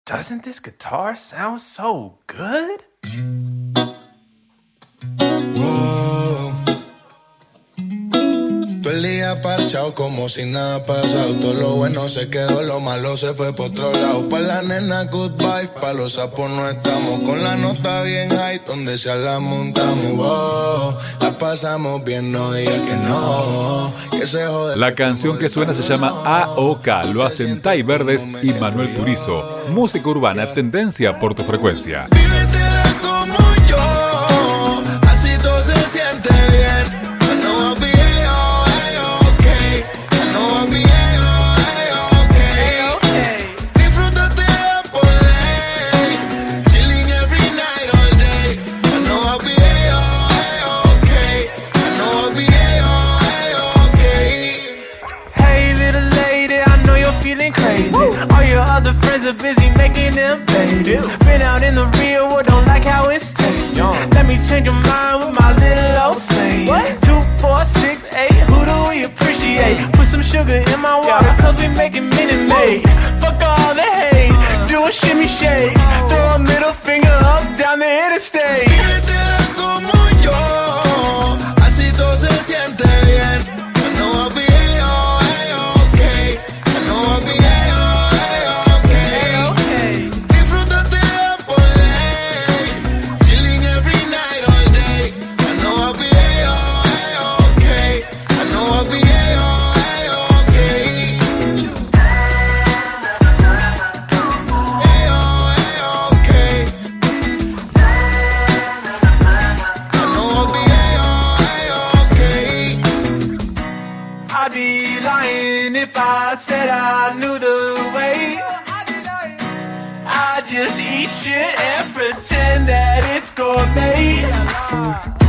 Doesn't this guitar sound so good? Wow. Todo el día parchado como si nada ha pasado. Todo lo bueno se quedó, lo malo se fue por otro lado. Pa' la nena good vibe, pa' los sapos no estamos. Con la nota bien high, donde sea la montamos. Wow. La pasamos bien, no digas que no. Que se jode. La canción que suena se llama AOK. Lo hacen Tai Verdes y Manuel Turizo. Música urbana, tendencia por tu frecuencia. Vívetela como yo, así todo se siente bien. I know I'll be A-okay. I know I'll be A-okay. Disfrútatela por ley, chilling every night all day. I know I'll be A-okay. I know I'll be A-okay. Hey, little lady, I know you're feeling crazy. All your other friends are busy making them babies. Been out in the real world, don't like how it's tasting. Let me change your mind with my little old saying. 2, 4, 6, 8, who do we appreciate? Put some sugar in my water, cause we making Minute Maid. Fuck all the hate, do a shimmy shake. Throw a middle finger up down the interstate. Vívetela como yo, así todo se siente bien. I know I'll be A-okay. I know I'll be A-okay. Disfrútatela por ley, chilling every night all day. I know I'll be A-okay. I know I'll be A-okay. I'd be lying if I said I knew the way. I just eat shit and pretend that it's gourmet.